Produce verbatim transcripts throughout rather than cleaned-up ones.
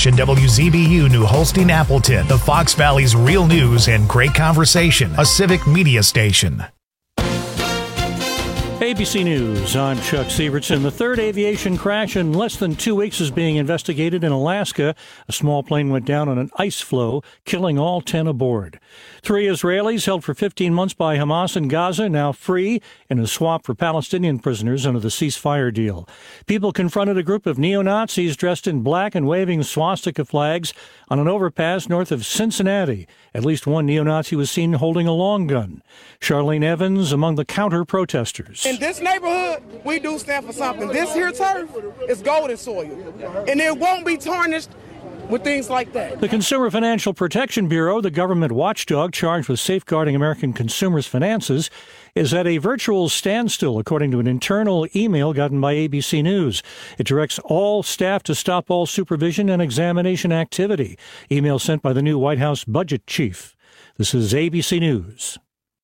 station, W Z B U New Holstein Appleton, the Fox Valley's real news and great conversation, a civic media station. A B C News, I'm Chuck Sievertson. The third aviation crash in less than two weeks is being investigated in Alaska. A small plane went down on an ice floe, killing all ten aboard. Three Israelis held for fifteen months by Hamas in Gaza, now free in a swap for Palestinian prisoners under the ceasefire deal. People confronted a group of neo-Nazis dressed in black and waving swastika flags on an overpass north of Cincinnati. At least one neo-Nazi was seen holding a long gun. Charlene Evans among the counter-protesters. In this neighborhood, we do stand for something. This here turf is golden soil, and it won't be tarnished with things like that. The Consumer Financial Protection Bureau, the government watchdog charged with safeguarding American consumers' finances, is at a virtual standstill, according to an internal email gotten by A B C News. It directs all staff to stop all supervision and examination activity. Email sent by the new White House budget chief. This is A B C News.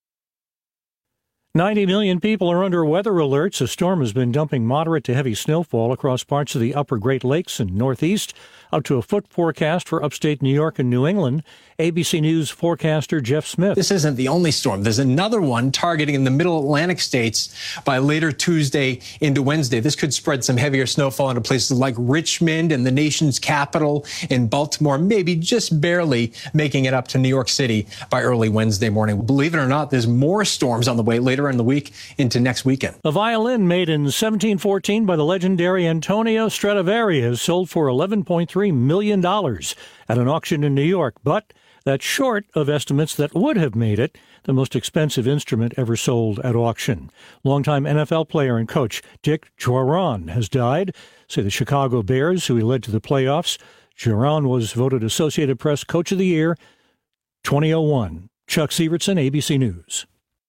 ninety million people are under weather alerts. A storm has been dumping moderate to heavy snowfall across parts of the upper Great Lakes and Northeast, up to a foot forecast for upstate New York and New England. A B C News forecaster Jeff Smith. This isn't the only storm. There's another one targeting in the middle Atlantic states by later Tuesday into Wednesday. This could spread some heavier snowfall into places like Richmond and the nation's capital in Baltimore, maybe just barely making it up to New York City by early Wednesday morning. Believe it or not, there's more storms on the way later in the week into next weekend. A violin made in seventeen fourteen by the legendary Antonio Stradivari has sold for eleven point three million dollars at an auction in New York, but that's short of estimates that would have made it the most expensive instrument ever sold at auction. Longtime N F L player and coach Dick Jauron has died, say the Chicago Bears, who he led to the playoffs. Jauron was voted Associated Press Coach of the Year twenty oh one. Chuck Sievertson, A B C News.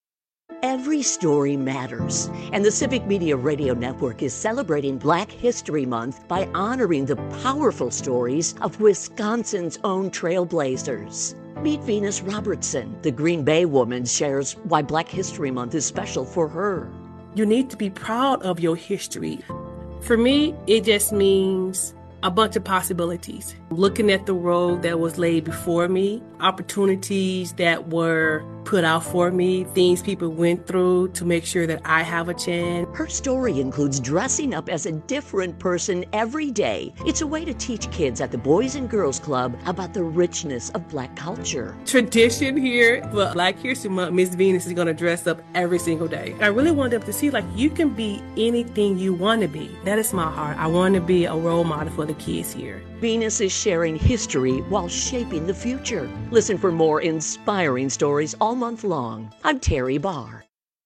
Every story matters, and the Civic Media Radio Network is celebrating Black History Month by honoring the powerful stories of Wisconsin's own trailblazers. Meet Venus Robertson. The Green Bay woman shares why Black History Month is special for her. You need to be proud of your history. For me, it just means a bunch of possibilities. Looking at the road that was laid before me, opportunities that were put out for me, things people went through to make sure that I have a chance. Her story includes dressing up as a different person every day. It's a way to teach kids at the Boys and Girls Club about the richness of Black culture. Tradition here for Black History Month, Miss Venus is going to dress up every single day. I really want them to see, like, you can be anything you want to be. That is my heart. I want to be a role model for the kids here. Venus is sharing history while shaping the future. Listen for more inspiring stories all month long. I'm Terry Barr.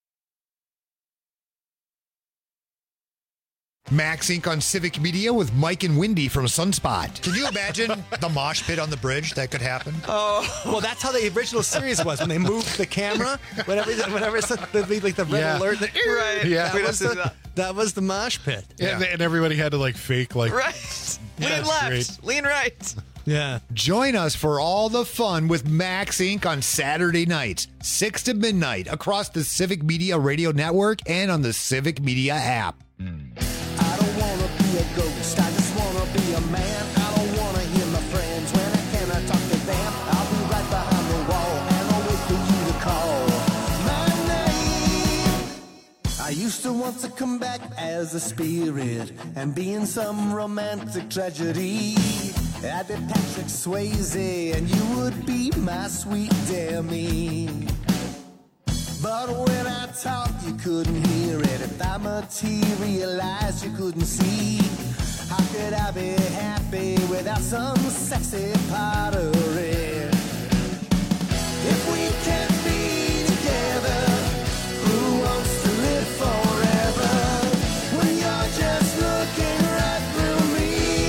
Max Incorporated on Civic Media with Mike and Wendy from Sunspot. Can you imagine the mosh pit on the bridge that could happen? Oh, well, that's how the original series was when they moved the camera. Whenever, whenever it's like the, like the red Yeah. alert, the, Right. Yeah. that, was the, that was the mosh pit. Yeah. And, and everybody had to like fake like. Right. Lean That's left. great. Lean right. Yeah. Join us for all the fun with Max Incorporated on Saturday nights, six to midnight, across the Civic Media Radio Network and on the Civic Media app. Mm. I don't want to be a ghost, I just want to be a man. I don't want to hear my friends when I cannot talk to them. I'll be right behind the wall and I'll wait for you to call my name. I used to want to come back as a spirit and be in some romantic tragedy. I'd be Patrick Swayze and you would be my sweet Demi. But when I talked, you couldn't hear it. If I materialized, you couldn't see. How could I be happy without some sexy pottery? If we can't be together, who wants to live forever? When you're just looking right through me.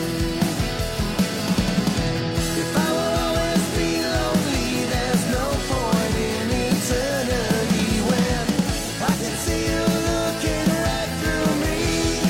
If I will always be lonely, there's no point in eternity when I can see you looking right through me.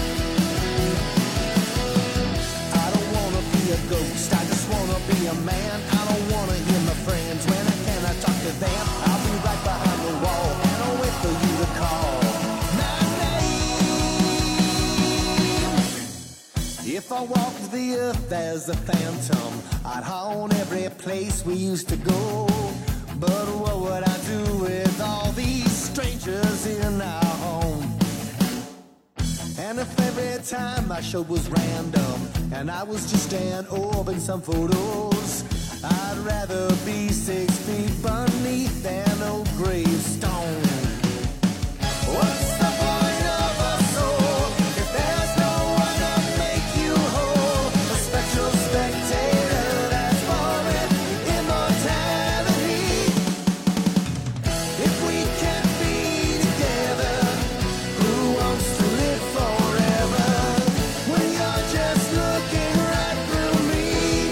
I don't want to be a ghost, I just want to be a man. I don't want to hear my friends when I cannot talk to them. I'll be right behind the wall and I'll wait for you to call my name. If I walk the earth as a phantom. I'd haunt every place we used to go. But what would I do with all these strangers in our home? And if every time I showed was random and I was just an orb in some photos, I'd rather be six feet beneath an old gravestone. What's the point of a soul if there's no one to make you whole? A spectral spectator that's foreign immortality. If we can't be together, who wants to live forever? When you're just looking right through me.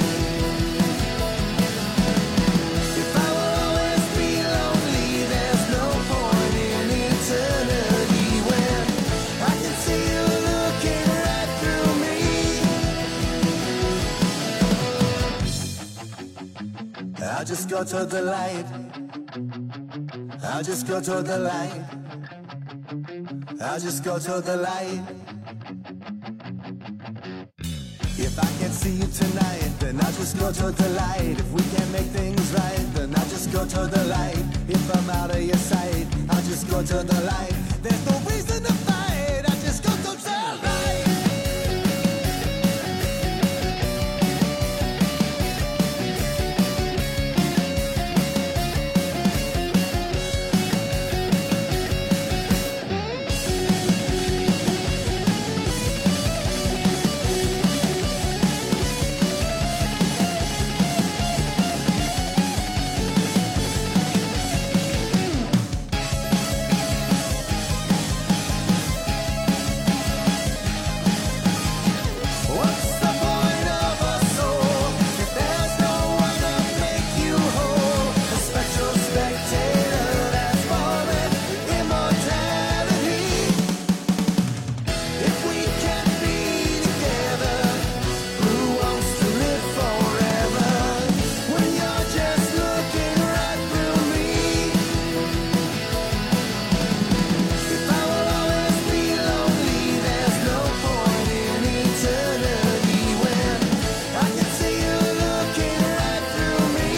If I will always be lonely, there's no point in eternity when I can see you looking right through me. I'll just go to the light. I'll just go to the light. I'll just go to the light. If I can't see you tonight, then I'll just go to the light. If we can't make things right, then I'll just go to the light. If I'm out of your sight, I'll just go to the light. There's no reason to fight, I'll just go to the light. What's the point of a soul if there's no one to make you whole? A spectral spectator that's foreign immortality. If we can't be together, who wants to live forever? When you're just looking right through me. If I will always be lonely, there's no point in eternity when I can see you looking right through me.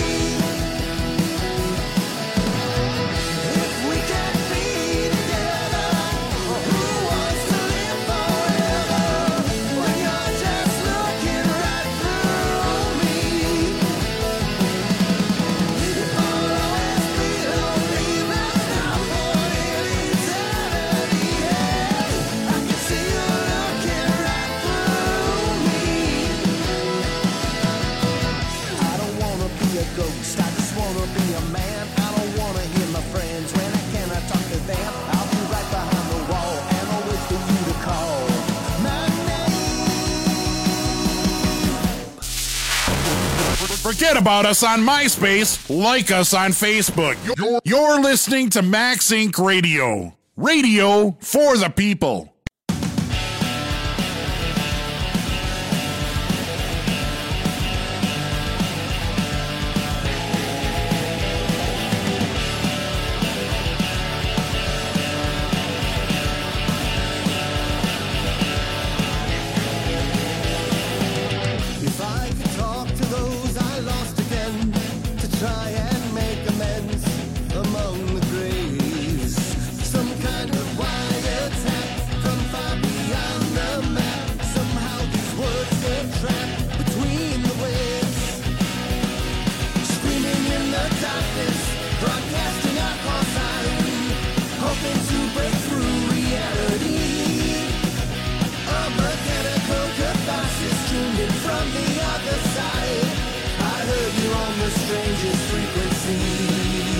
If we can't be together, who wants to live forever? When you're just looking right through me. If I will always be lonely, there's no point in eternity. I can see you looking right through me. I don't wanna be a ghost, I just wanna be a man. I don't wanna hear my friends when I cannot talk to them. I'll be right behind the wall and I'll wait for you to call my name. Forget about us on MySpace. Like us on Facebook. You're, you're listening to Max Incorporated. Radio. Radio for the people. If I could talk to those I lost again, to try and make amends among the graves, some kind of wiretap from far beyond the map. Somehow these words get trapped between the waves, screaming in the darkness, broadcasting our call sign, hoping to break through reality. A mechanical catharsis tuned in from the other side. I heard you on the strangest frequency.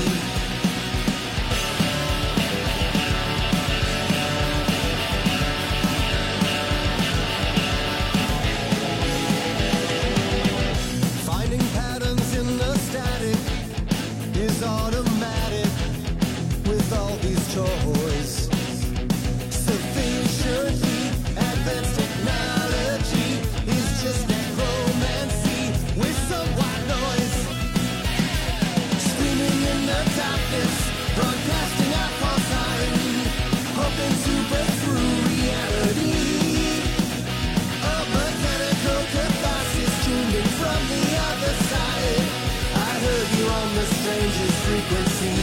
Finding patterns in the static is automatic with all these toys. Sufficiently advanced technology is just necromancy with some white noise. Screaming frequency.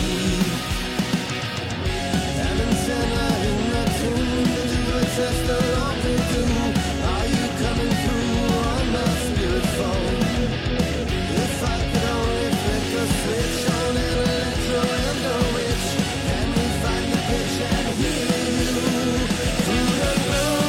And antenna in the tune, the digital test along to do. Are you coming through on my spirit phone? If I could only flick a switch on an electro and a witch, can we find the pitch and hear you through the gloom?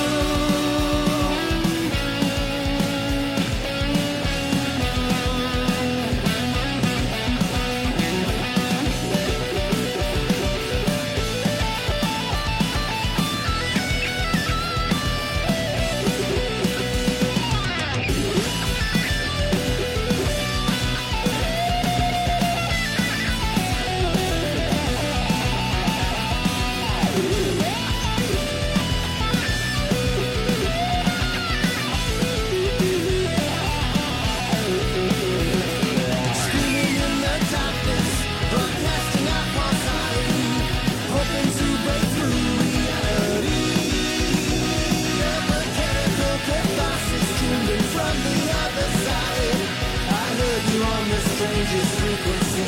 Screaming in the darkness, broadcasting our false siren, hoping to break through reality. A mechanical catharsis tuned in from the other side. I heard you on the strangest frequency.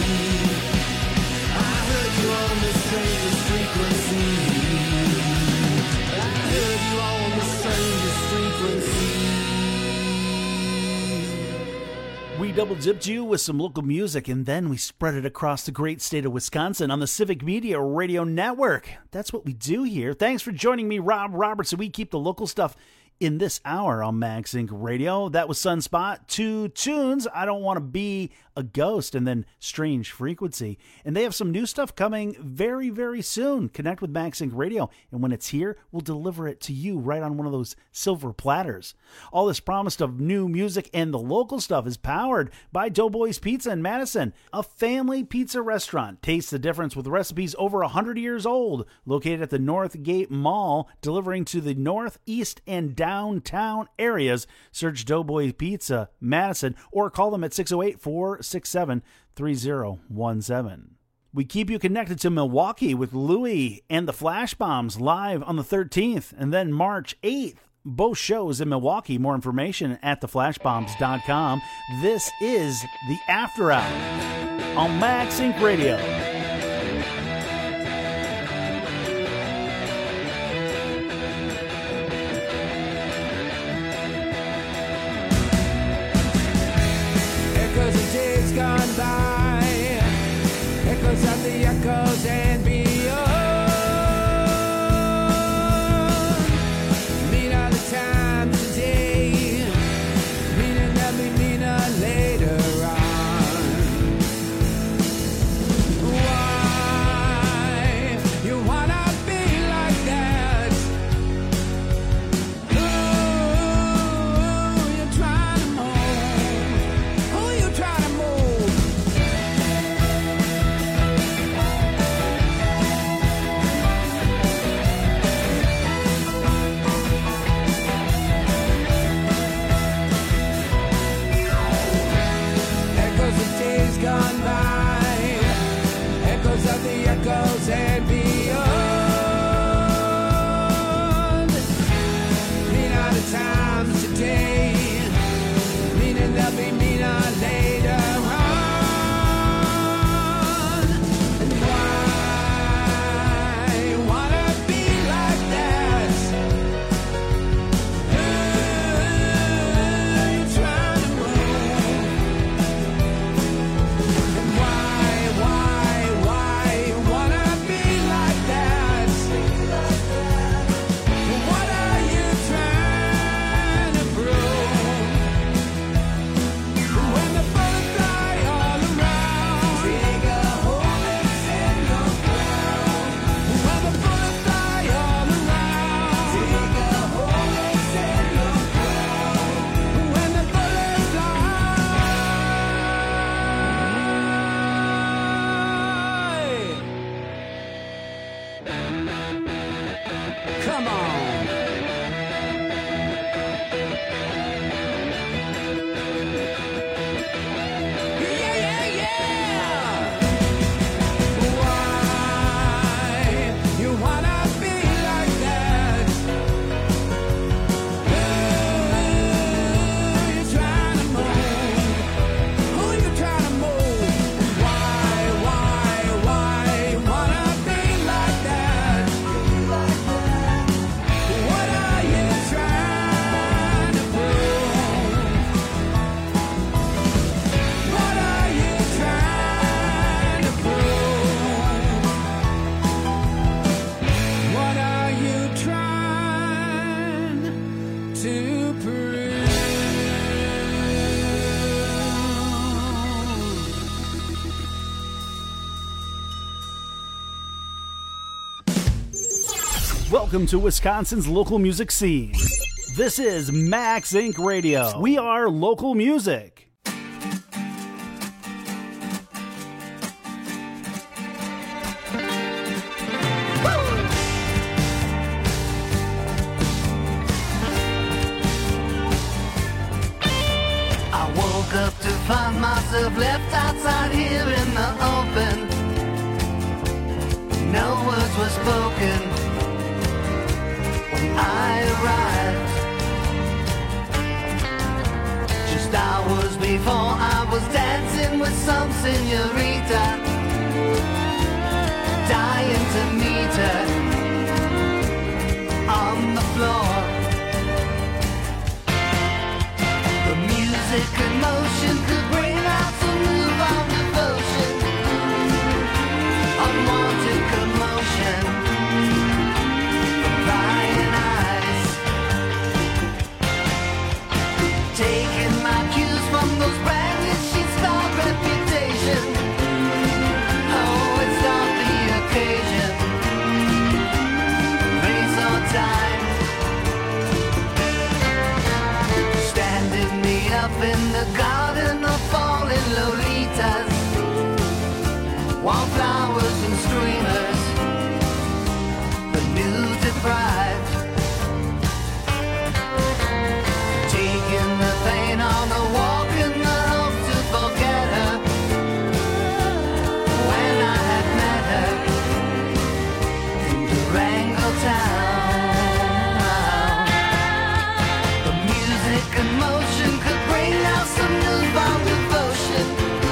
I heard you on the strangest frequency. I heard you on the strangest frequency. We double dipped you with some local music, and then we spread it across the great state of Wisconsin on the Civic Media Radio Network. That's what we do here. Thanks for joining me, Rob Robertson. We keep the local stuff in this hour on MaxInc Radio. That was Sunspot, two tunes, I Don't Want to Be a Ghost, and then Strange Frequency. And they have some new stuff coming very, very soon. Connect with MaxInc Radio, and when it's here, we'll deliver it to you right on one of those silver platters. All this promise of new music and the local stuff is powered by Doughboys Pizza in Madison, a family pizza restaurant. Taste the difference with recipes over one hundred years old, located at the Northgate Mall, delivering to the northeast and downtown areas. Search Doughboy Pizza Madison or call them at six oh eight, four six seven, three oh one seven. We keep you connected to Milwaukee with Louie and the Flash Bombs live on the thirteenth and then March eighth. Both shows in Milwaukee. More information at the flash bombs dot com. This is the After Hour on MaxInc Radio. Echoes of days gone by, echoes of the echoes and beyond. Mean all the time today, meaning that we meaner later on. Why you wanna be like that? Ooh, you're trying to move. Who you trying to move? Echoes of days gone by, echoes of the echoes and beyond. Mean all the times today, meaning they'll be meaner later on. And why you wanna be like that? Ooh, you're trying to move. And why, why, why you wanna Welcome to Wisconsin's local music scene. This is Max Incorporated. Radio. We are local music. I woke up to find myself left outside here in the open. No words were spoken when I arrived. Just hours before I was dancing with some señorita, dying to meet her on the floor. The music and motion could bring out some newfound devotion, unwanted commotion from prying eyes, taking my cues from those branded sheets of reputation. Oh, it's not the occasion, place or time, standing me up in the garden of falling lolitas, wallflowers and streamers, the new deprived, taking the pain on the walk in the hope to forget her. When I had met her in Durango town, the music and motion could bring out some newfound devotion,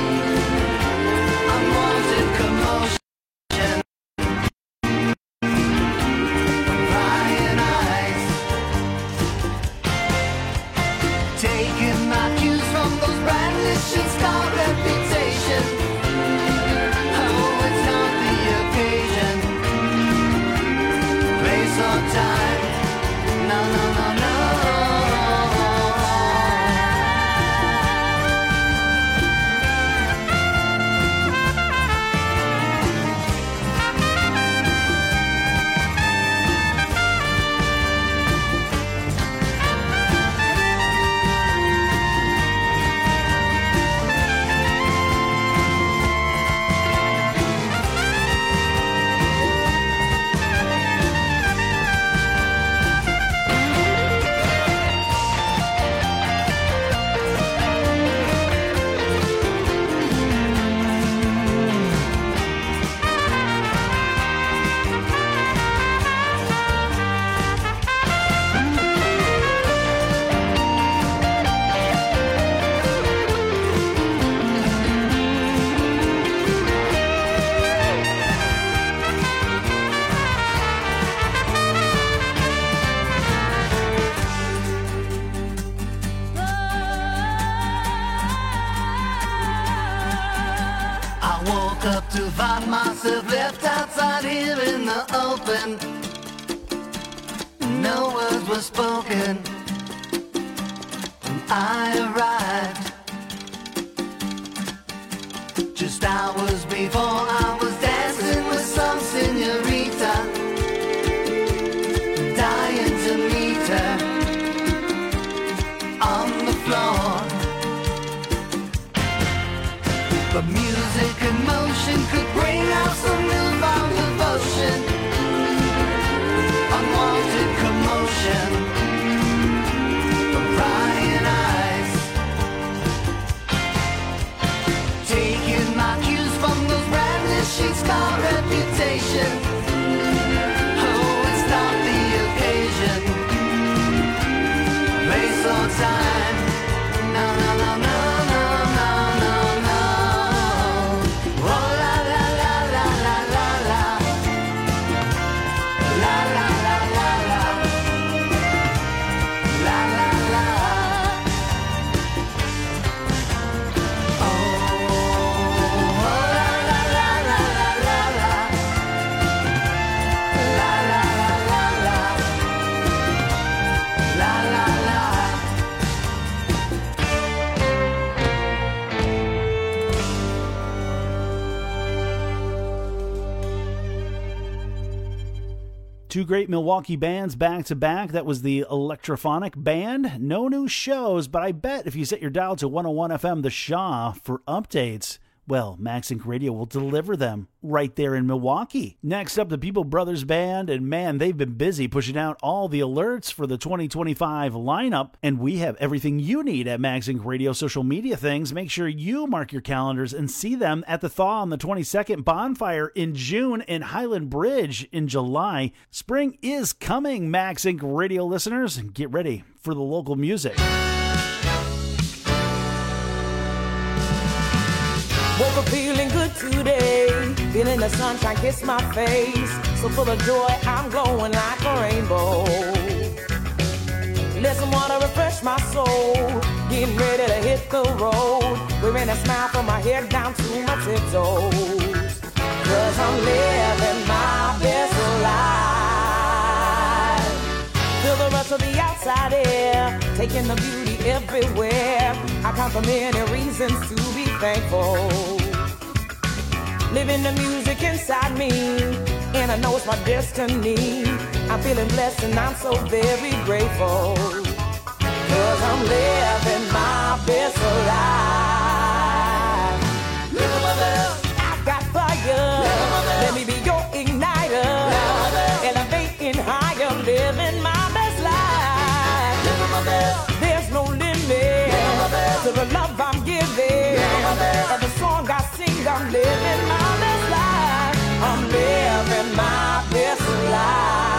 unwanted commotion. Prying eyes, taking my cues from those branded sheets called reputation. Oh, it's not the occasion, place or time. No, no, no, no. I woke up to find myself left outside here in the open. No words were spoken when I arrived. Just hours before I was dancing with some señorita, dying to meet her on the floor. The music and motion could bring out some newfound devotion, unwanted commotion from prying eyes, taking my cues from those branded sheets called reputation. Oh, it's not the occasion, place or time. No, no, no, no, no, no, no, no. Oh, la, la, Two great Milwaukee bands back to back. That was the Electrophonic Band. No new shows, but I bet if you set your dial to one oh one F M The Shaw for updates, well, MaxInc Radio will deliver them right there in Milwaukee. Next up, the People Brothers Band, and man, they've been busy pushing out all the alerts for the twenty twenty-five lineup, and we have everything you need at MaxInc Radio social media things. Make sure you mark your calendars and see them at the Thaw on the twenty-second, Bonfire in June, and Highland Bridge in July. Spring is coming, MaxInc Radio listeners, and get ready for the local music. Woke up feeling good today, feeling the sunshine kiss my face. So full of joy, I'm glowing like a rainbow. Let some water refresh my soul, getting ready to hit the road. Wearing a smile from my head down to my tiptoes. Cause I'm living my best life. Feel the rush of the outside air, taking the beauty everywhere. I count the many reasons to be thankful. Living the music inside me, and I know it's my destiny. I'm feeling blessed and I'm so very grateful. Cause I'm living my best life. Living my best. I've got fire. Let me be your igniter. Elevating higher, living my best life. Living my best. There's no limit to the love I'm giving. And the song I sing, I'm living my best life. I'm living my best life.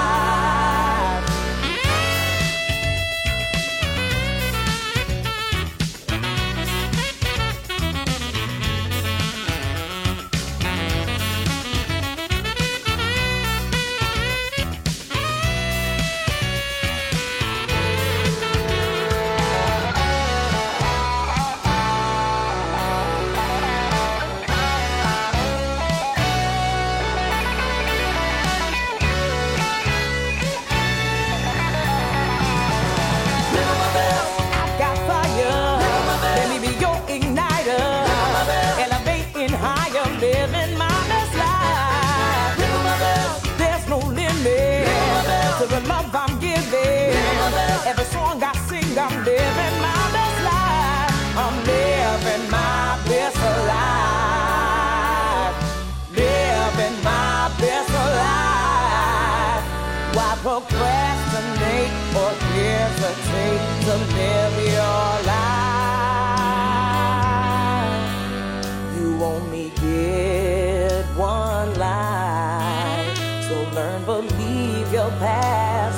To the love I'm giving, every song I sing, I'm living my best life. I'm living my best life. Living my best life. Why procrastinate or hesitate to live your life? You only get one life, so learn, believe your past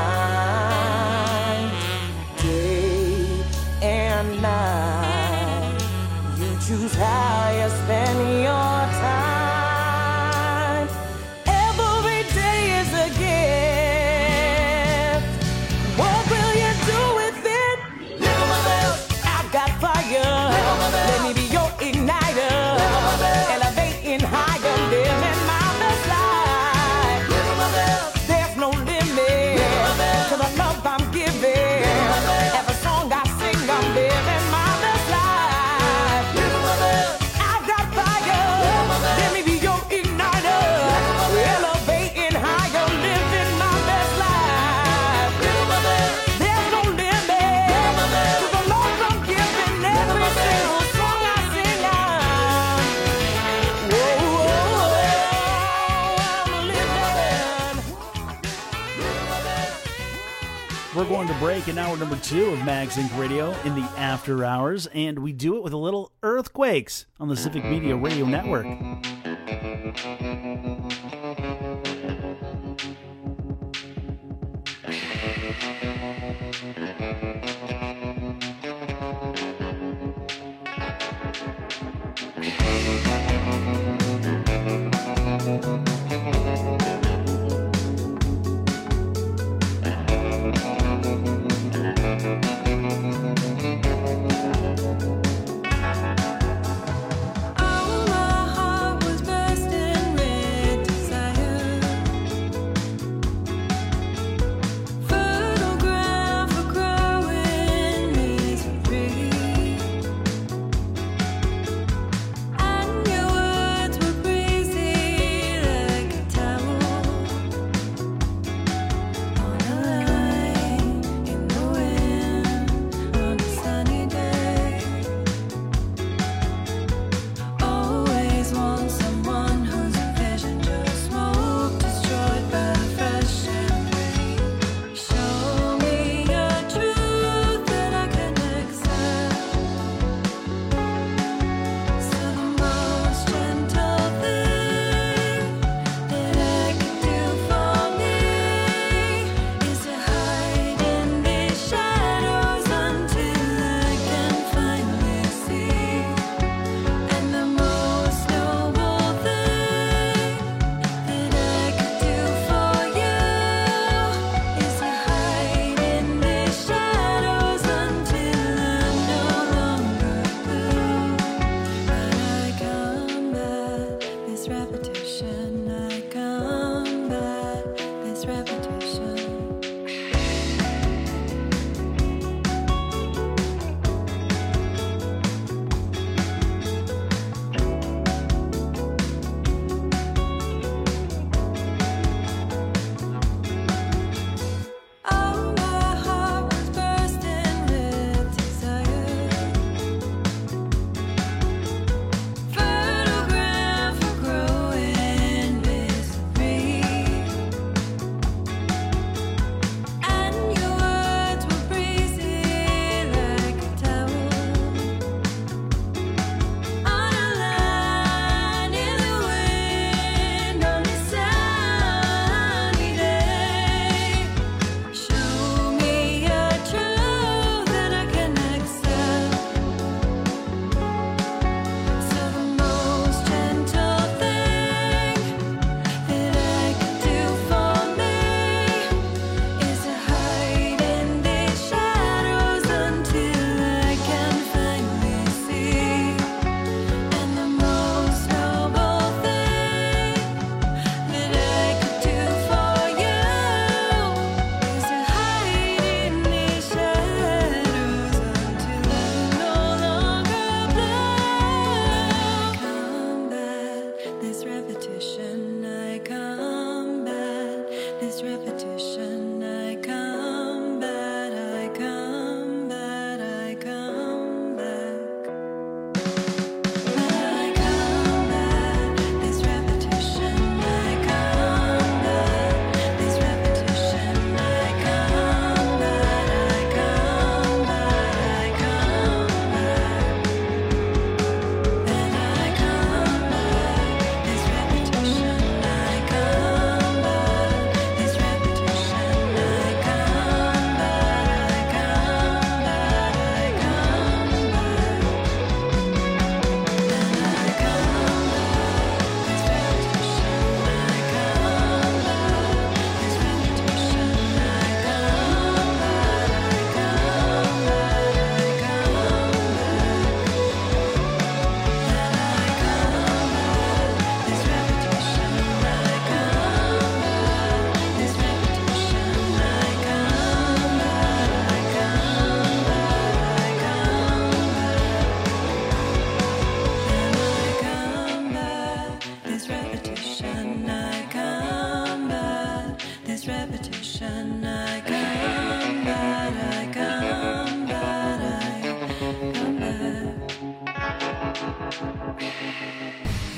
behind. Day and night, you choose how you spend your time. Every day is a gift. What will you do with it? Live my best. I've got fire. Let me be your igniter. Elevating higher, living my best life. There's no limit to the love I'm giving. Every song I sing, I'm living my best life. I've got fire. Let me be your igniter. Elevating higher, living my best life. There's no limit to the love I'm giving. Every single song I sing, I'm whoa, whoa, I'm living. We're going to break in hour number two of MaxInc Radio in the after hours, and we do it with a little Earthquakes on the Civic Media Radio Network. Oh, my heart was bursting red.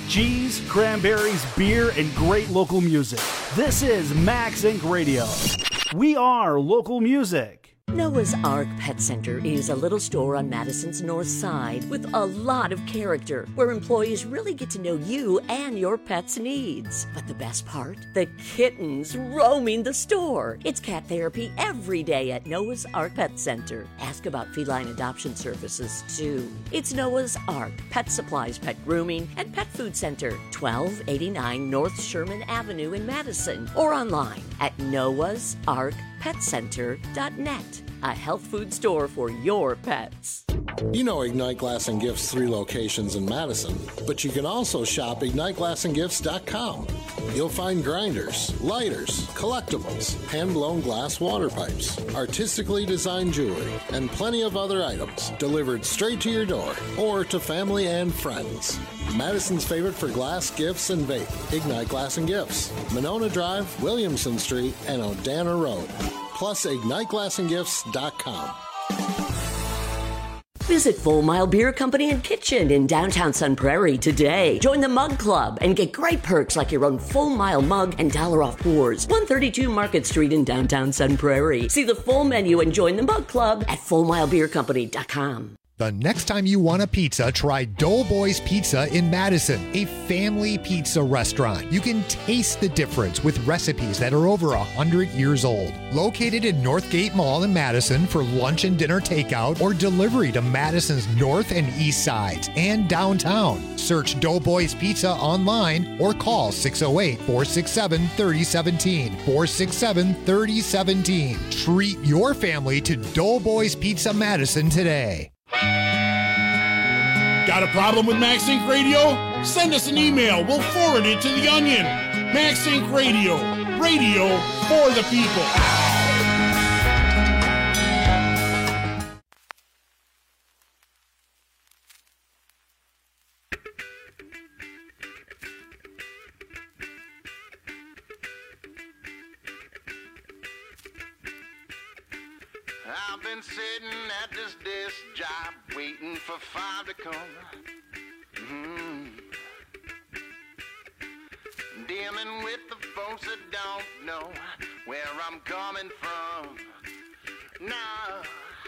cheese, cranberries, beer, and great local music. This is Max Incorporated. Radio. We are local music. Noah's Ark Pet Center is a little store on Madison's north side with a lot of character, where employees really get to know you and your pet's needs. But the best part? The kittens roaming the store. It's cat therapy every day at Noah's Ark Pet Center. Ask about feline adoption services, too. It's Noah's Ark Pet Supplies, Pet Grooming, and Pet Food Center, twelve eighty-nine North Sherman Avenue in Madison, or online at noahs ark pet center dot net. A health food store for your pets. You know Ignite Glass and Gifts' three locations in Madison, but you can also shop ignite glass and gifts dot com. You'll find grinders, lighters, collectibles, hand-blown glass water pipes, artistically designed jewelry, and plenty of other items delivered straight to your door or to family and friends. Madison's favorite for glass, gifts, and vape, Ignite Glass and Gifts, Monona Drive, Williamson Street, and Odana Road. Plus ignite glass and gifts dot com. Visit Full Mile Beer Company and Kitchen in downtown Sun Prairie today. Join the Mug Club and get great perks like your own Full Mile mug and dollar off pours. one thirty-two Market Street in downtown Sun Prairie. See the full menu and join the Mug Club at full mile beer company dot com. The next time you want a pizza, try Doughboys Pizza in Madison, a family pizza restaurant. You can taste the difference with recipes that are over one hundred years old. Located in Northgate Mall in Madison for lunch and dinner takeout or delivery to Madison's north and east sides and downtown. Search Doughboys Pizza online or call six oh eight, four six seven, three oh one seven, four six seven, three oh one seven. Treat your family to Doughboys Pizza Madison today. Got a problem with Max Inc Radio? Send us an email. We'll forward it to the Onion. Max Inc Radio. Radio for the people. I've been sitting at this desk job waiting for five to come. Mm-hmm. Dealing with the folks that don't know where I'm coming from. Nah.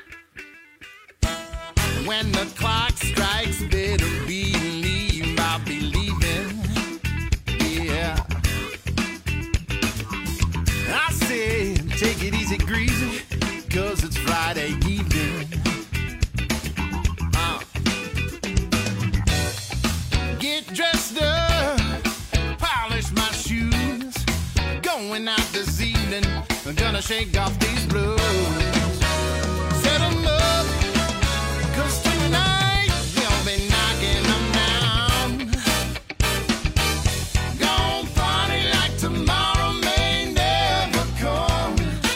When the clock strikes, better believe I'll be leaving. Yeah. I say, take it easy, greasy. Cause it's Friday evening. Uh. Get dressed up, polish my shoes. Going out this evening, I'm gonna shake off these blues. Set 'em up, cause tonight we'll be knocking them down. Gonna party like tomorrow may never come.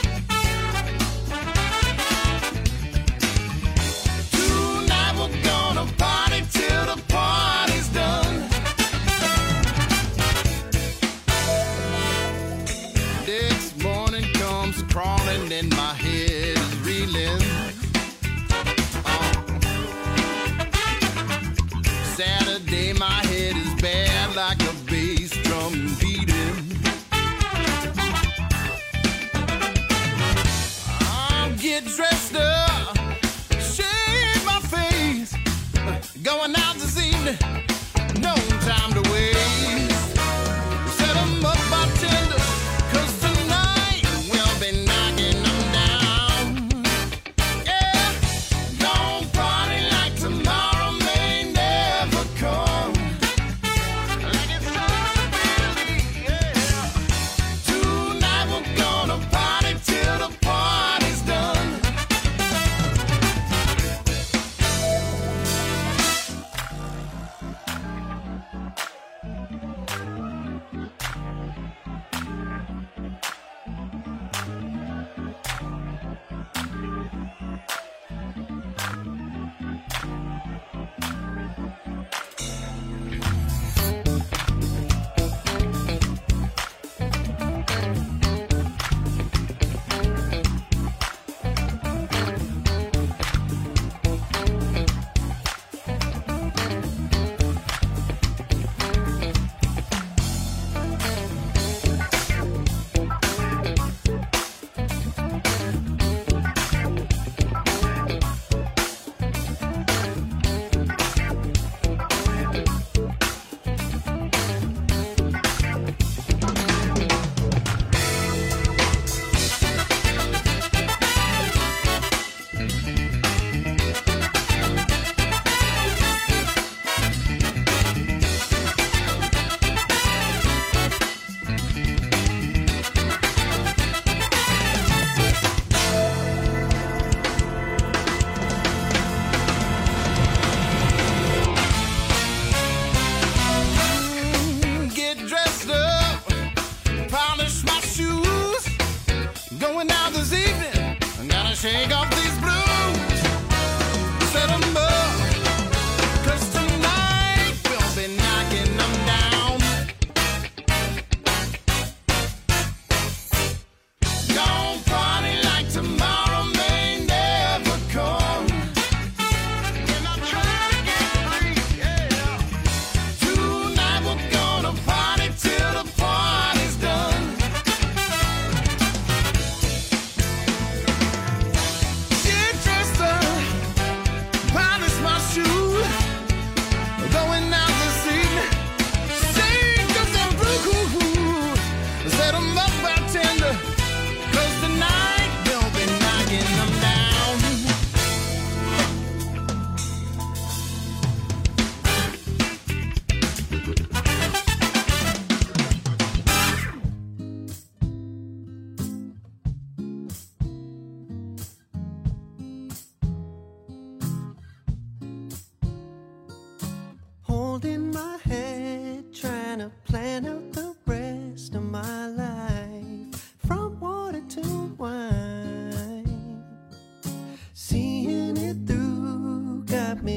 Party till the party's done. Next morning comes crawling and my head is reeling. Oh. Saturday my head is bad like a bass drum beating. I'll get dressed up, shave my face. Going out this evening, no time to waste. Set 'em up, bartender, cause tonight we'll be knocking them down. Yeah, don't party like tomorrow may never come. Like it's so busy, yeah. Tonight we're gonna party till the party's done.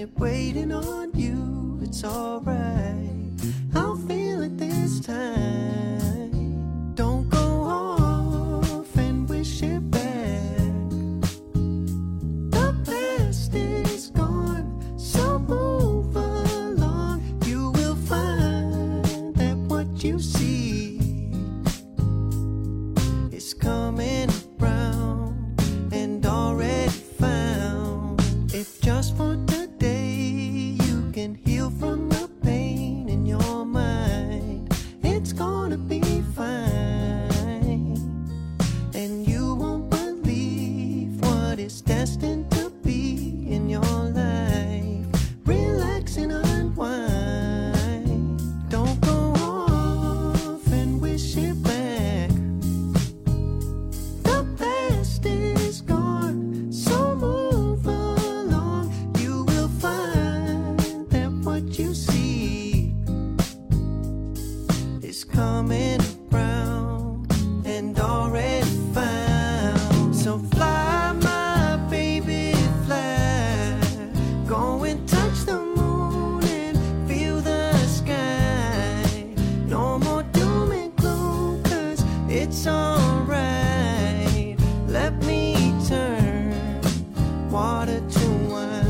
waiting on you. It's alright, I'll feel it this time. Don't go off and wish it back. The past is gone, so move along. You will find that what you see is coming around and already found. If just for today you can heal from the pain in your mind, it's gonna be fine. And you won't believe what is destined to be in your life. Relax and unwind. Don't go off and wish it back. The past is gone, so move along. You will find that what you seek is coming around and already found. So fly, my baby, fly. Go and touch the moon and feel the sky. No more doom and gloom, 'cause it's alright. Let me turn water to wine.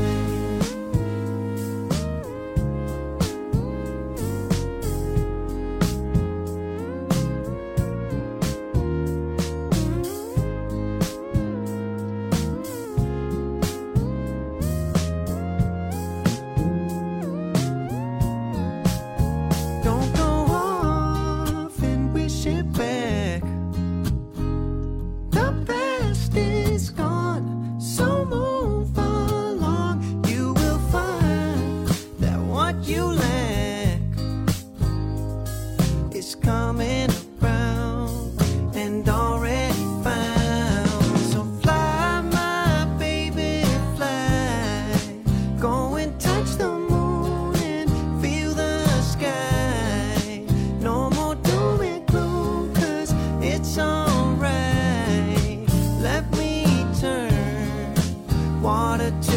Don't go off and wish it back. The past is gone, so move along. You will find that what you lack is coming around and already found. So fly, my baby, fly. Go and touch the moon and feel the sky. No more doom and gloom, 'cause it's alright. Let me turn water to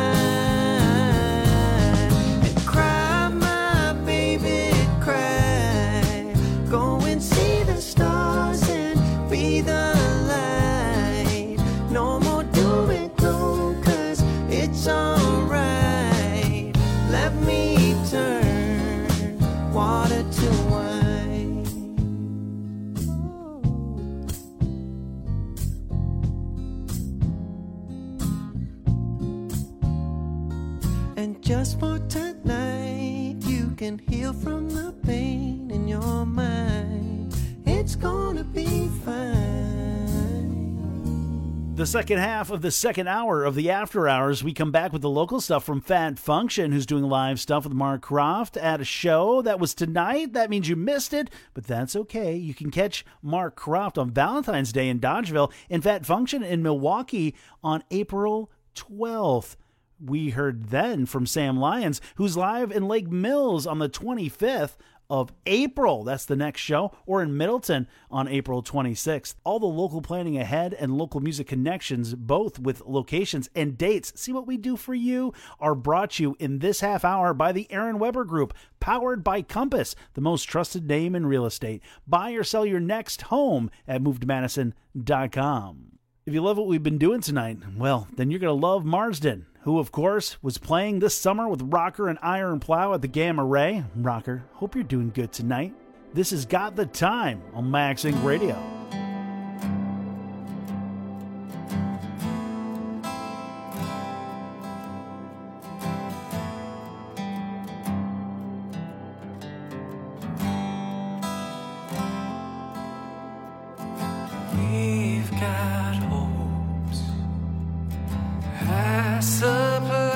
wine. And cry, my baby, cry. Go and see the stars and be the light. No more doom and gloom, 'cause it's alright. Let me turn water to wine. And just for tonight, you can heal from the pain in your mind. It's gonna be fine. The second half of the second hour of the After Hours, we come back with the local stuff from Fat Function, who's doing live stuff with Mark Croft at a show that was tonight. That means you missed it, but that's okay. You can catch Mark Croft on Valentine's Day in Dodgeville and Fat Function in Milwaukee on April twelfth. We heard then from Sam Lyons, who's live in Lake Mills on the twenty-fifth of April. That's the next show. Or in Middleton on April twenty-sixth. All the local planning ahead and local music connections, both with locations and dates. See what we do for you, are brought you in this half hour by the Aaron Weber Group, powered by Compass, the most trusted name in real estate. Buy or sell your next home at move to madison dot com. If you love what we've been doing tonight, well, then you're going to love Marsden, who, of course, was playing this summer with Rocker and Iron Plow at the Gamma Ray. Rocker, hope you're doing good tonight. This has Got the Time on Max Inc Radio. We've got hopes, high supply,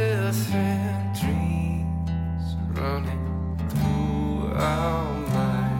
different dreams running through our minds.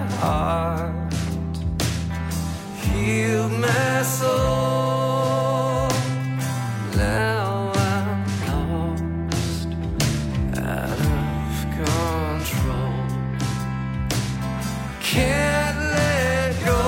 heart, healed my soul. Now I'm lost, out of control. Can't let go.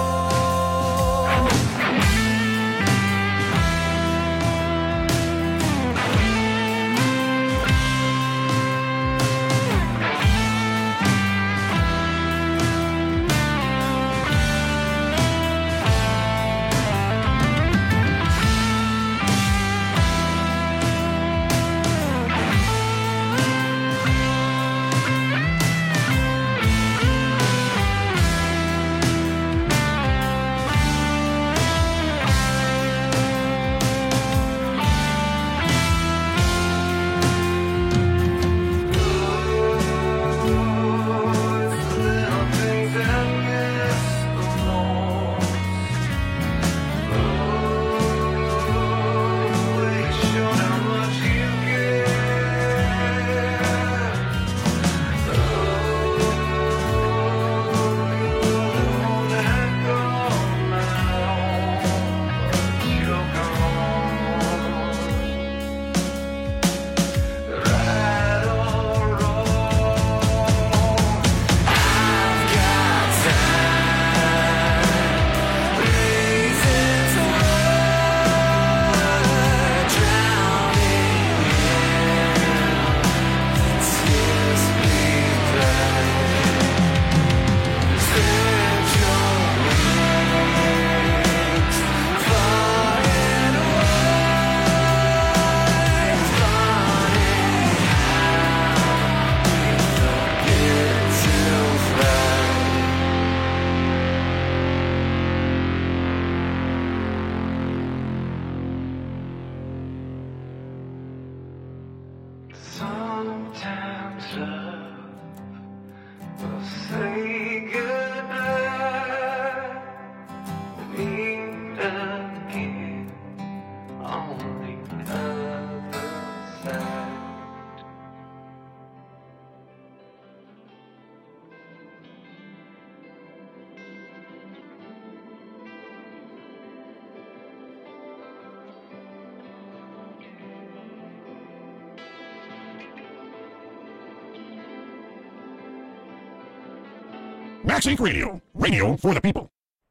Sometimes love will say goodbye, meet again on the other side. Max Inc Radio, radio for the people.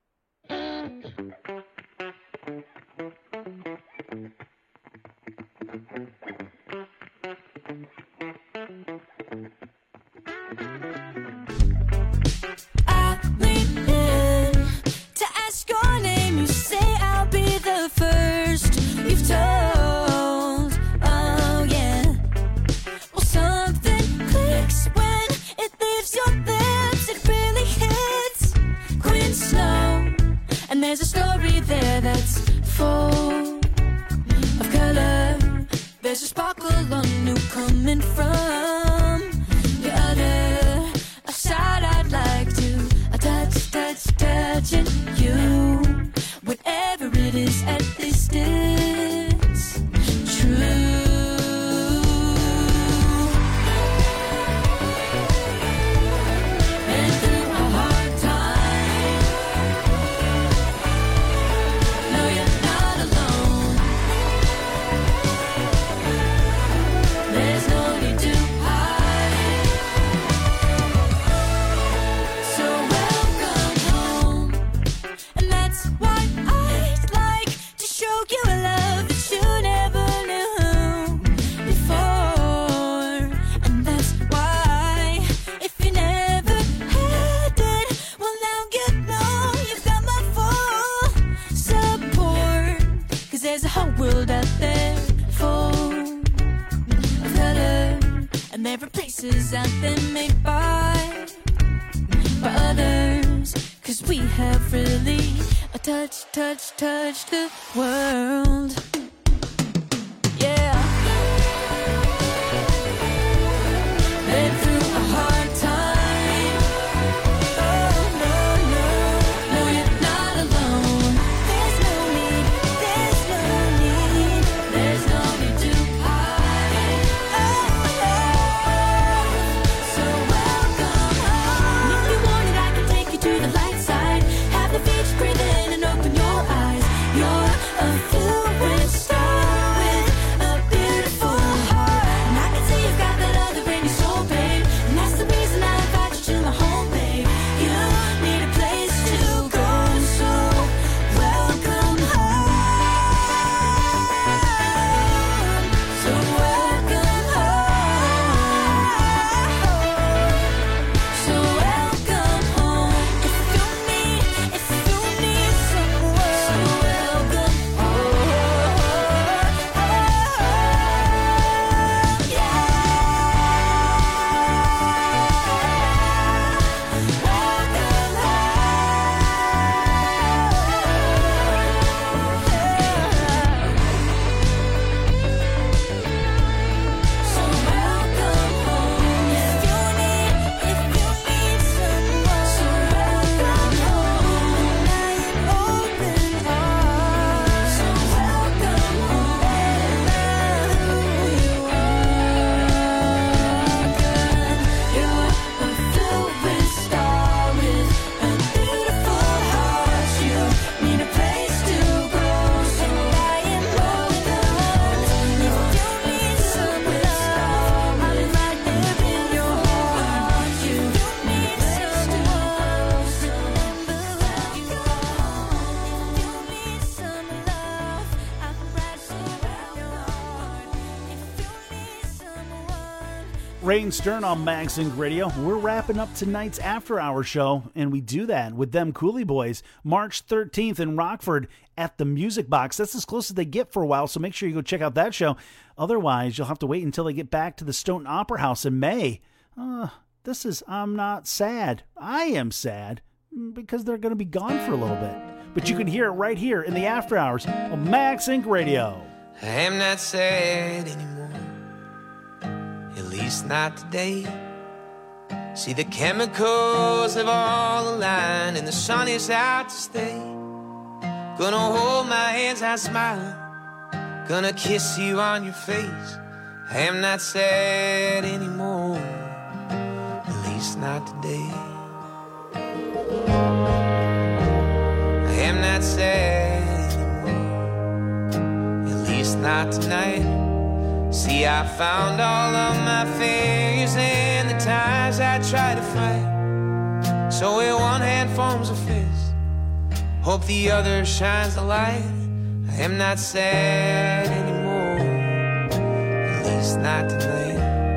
I lean in to ask your name. You say I'll be the first you've told. Oh yeah. Well, something clicks when it leaves your lips. It really hits Queen Snow, and there's a story there that's full of color. There's a sparkle on you coming from the other side. I'd like to I touch, touch, touching you. Whatever it is at this distance, true. Been through a hard time. No, you're not alone. There's no need to hide. So welcome home. And that's why I'd like to show you a love that you never knew before. And that's why, if you never had it, well now you know you've got my full support. 'Cause there's a whole world out there full of color, and there are places out there made by by others. 'Cause we have really a touch, touch, touch the world. Yeah. Been through a hard time. Oh no, no, no, you're not alone. There's no need, there's no need, there's no need to hide. Oh, oh. So welcome home. If you want it, I can Rain Stern on MagSync Radio. We're wrapping up tonight's After Hour show, and we do that with them Coolie Boys, March thirteenth in Rockford at the Music Box. That's as close as they get for a while, so make sure you go check out that show. Otherwise, you'll have to wait until they get back to the Stoughton Opera House in May. Uh, this is, I'm not sad. I am sad because they're going to be gone for a little bit. But you can hear it right here in the After Hours on MagSync Radio. I am not sad anymore, at least not today. See, the chemicals have all aligned and the sun is out to stay. Gonna hold my hands out smiling, gonna kiss you on your face. I am not sad anymore, at least not today. I am not sad anymore, at least not tonight. See, I found all of my failures and the times I tried to fight. So with one hand forms a fist, hope the other shines the light. I am not sad anymore, at least not tonight.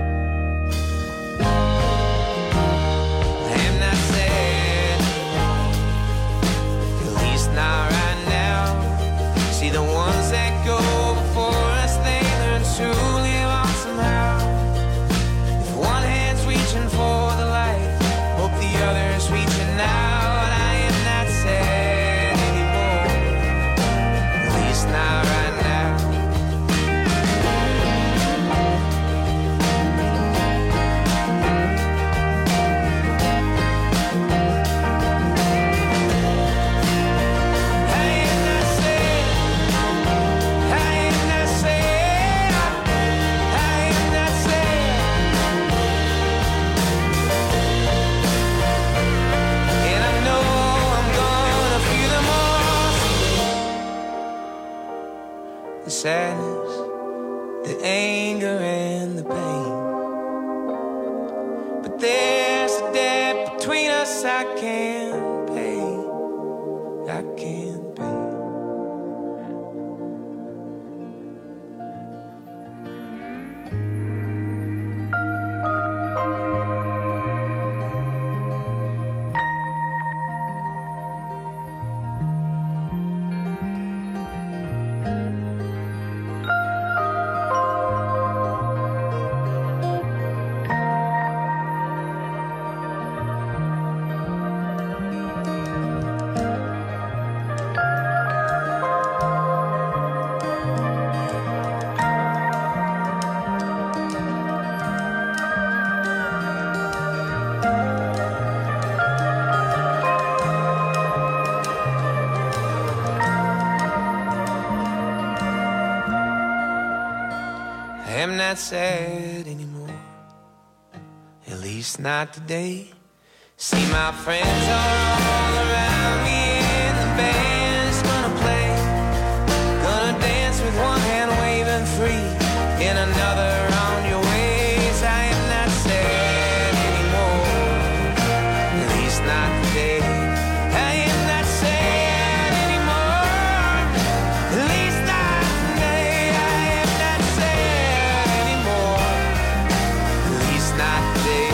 I am not sad anymore, at least not right now. See, the ones that go before us, they learn to live on somehow. If one hand's reaching for the light, hope the other's reaching out. I am not sad anymore, at least not right now. I am not sad, I am not sad, I am not sad. And I know I'm gonna feel them all, the sadness, the anger and the pain. But there's a debt between us I can't pay, I can't pay. I am not sad anymore, at least not today. See, my friends are all around me and the band's gonna play. Gonna dance with one hand waving free and another on your ways. I am not sad anymore, at least not today. I am not sad anymore, at least not today. I am not sad anymore, at least not today.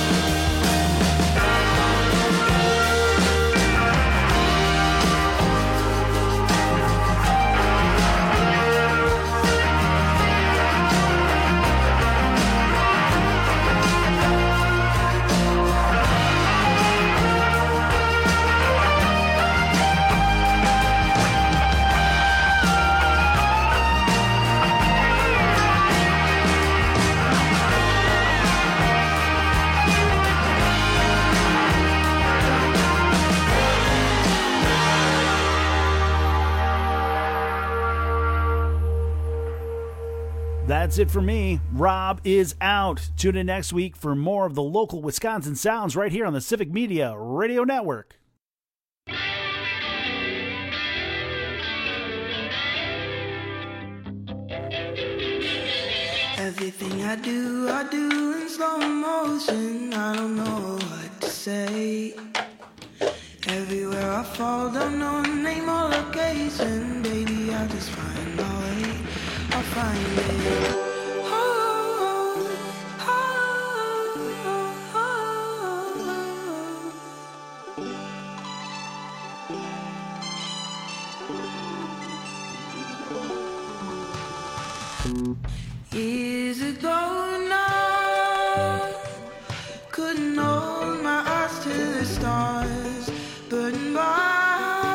That's it for me. Rob is out. Tune in next week for more of the local Wisconsin sounds right here on the Civic Media Radio Network. Everything I do, I do in slow motion. I don't know what to say. Everywhere I fall, don't know name or location. Baby, I'll just find my way. I'll find it. Oh, oh, oh. Years ago now, couldn't hold my eyes to the stars, burning by.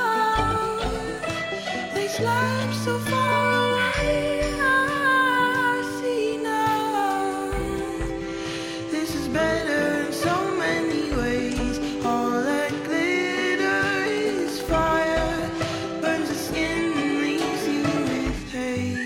They slept so far away, I see now. This is better in so many ways. All that glitter is fire, burns the skin and leaves you with hate.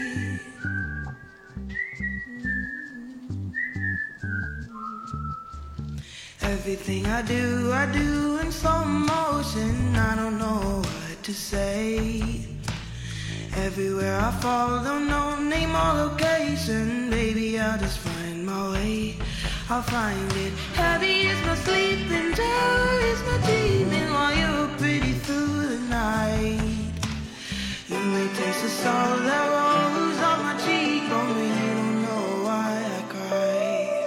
Everything I do, I do in slow motion. I don't know what to say. Everywhere I fall, don't know name or location. Baby, I'll just find my way. I'll find it. Heavy is my sleeping, terror is my dreaming. While you're pretty through the night, you may taste the salt that rolls off my cheekbone, but you don't know why I cry.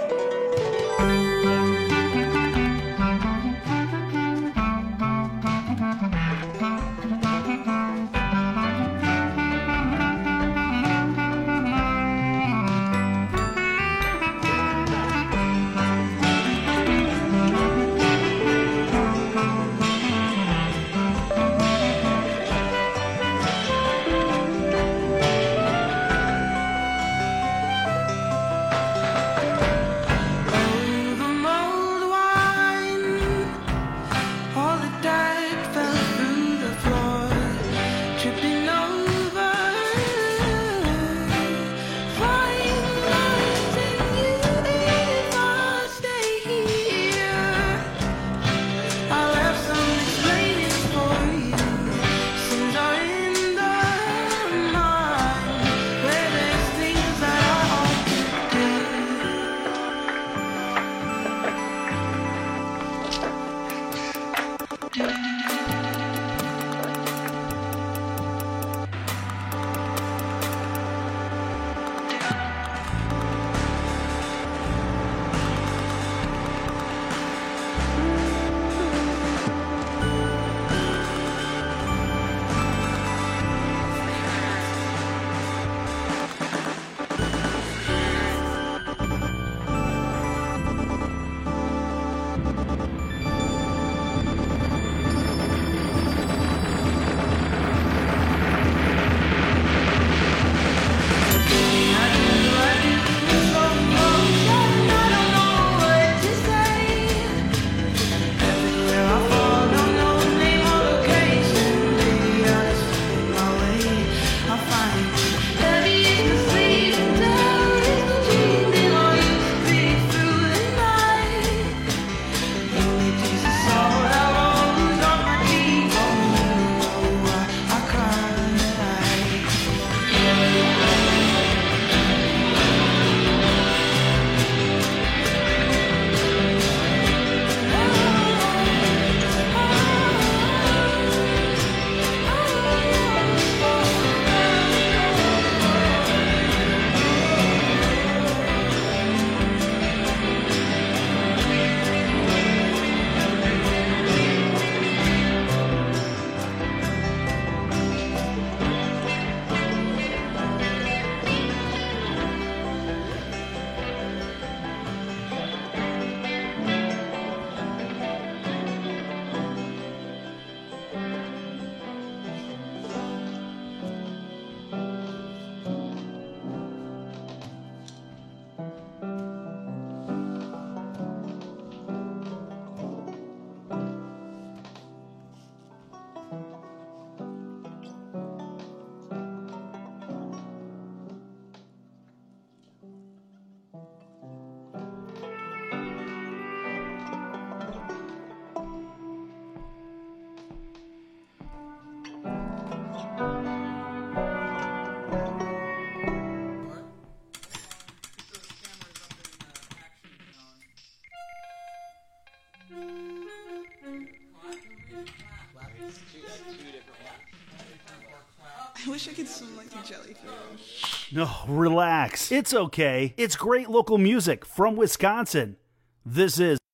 I wish I could swim like a jellyfish. No, relax. It's okay. It's great local music from Wisconsin. This is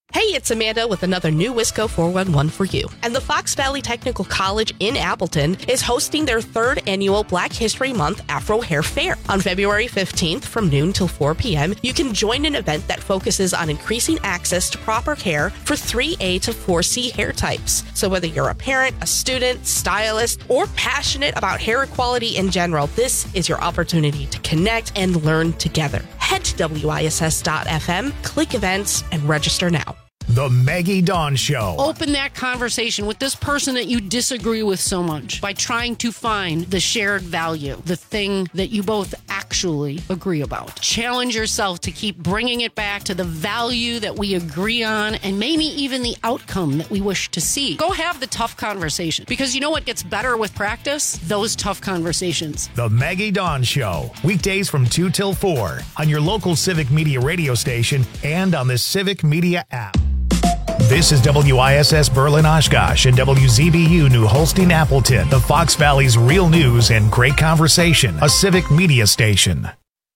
Hey, it's Amanda with another new Wisco four one one for you. And the Fox Valley Technical College in Appleton is hosting their third annual Black History Month Afro Hair Fair. On February fifteenth from noon till four p.m., you can join an event that focuses on increasing access to proper hair for three A to four C hair types. So whether you're a parent, a student, stylist, or passionate about hair equality in general, this is your opportunity to connect and learn together. Head to W I S S dot F M, click events, and register now. The Maggie Dawn Show. Open that conversation with this person that you disagree with so much by trying to find the shared value, the thing that you both actually agree about. Challenge yourself to keep bringing it back to the value that we agree on and maybe even the outcome that we wish to see. Go have the tough conversation, because you know what gets better with practice? Those tough conversations. The Maggie Dawn Show. Weekdays from two till four on your local Civic Media radio station and on the Civic Media app. This is W I S S Berlin Oshkosh and W Z B U New Holstein Appleton, the Fox Valley's real news and great conversation, a Civic Media station.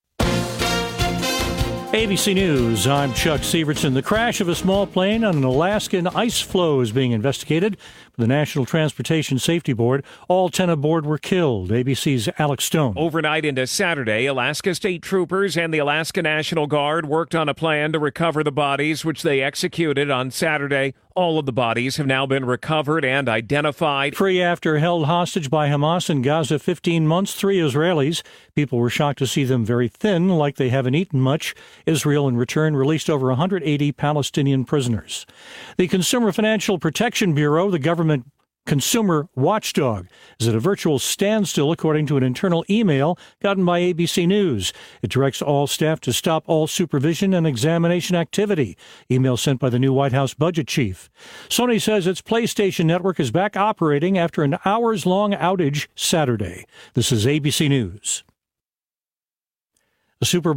A B C News, I'm Chuck Severson. The crash of a small plane on an Alaskan ice floe is being investigated by the National Transportation Safety Board. All ten aboard were killed. A B C's Alex Stone. Overnight into Saturday, Alaska State Troopers and the Alaska National Guard worked on a plan to recover the bodies, which they executed on Saturday. All of the bodies have now been recovered and identified. Free after held hostage by Hamas in Gaza fifteen months, three Israelis. People were shocked to see them very thin, like they haven't eaten much. Israel, in return, released over one hundred eighty Palestinian prisoners. The Consumer Financial Protection Bureau, the government consumer watchdog, is at a virtual standstill, according to an internal email gotten by A B C News. It directs all staff to stop all supervision and examination activity. Email sent by the new White House budget chief. Sony says its PlayStation network is back operating after an hours-long outage Saturday. This is A B C News. The Super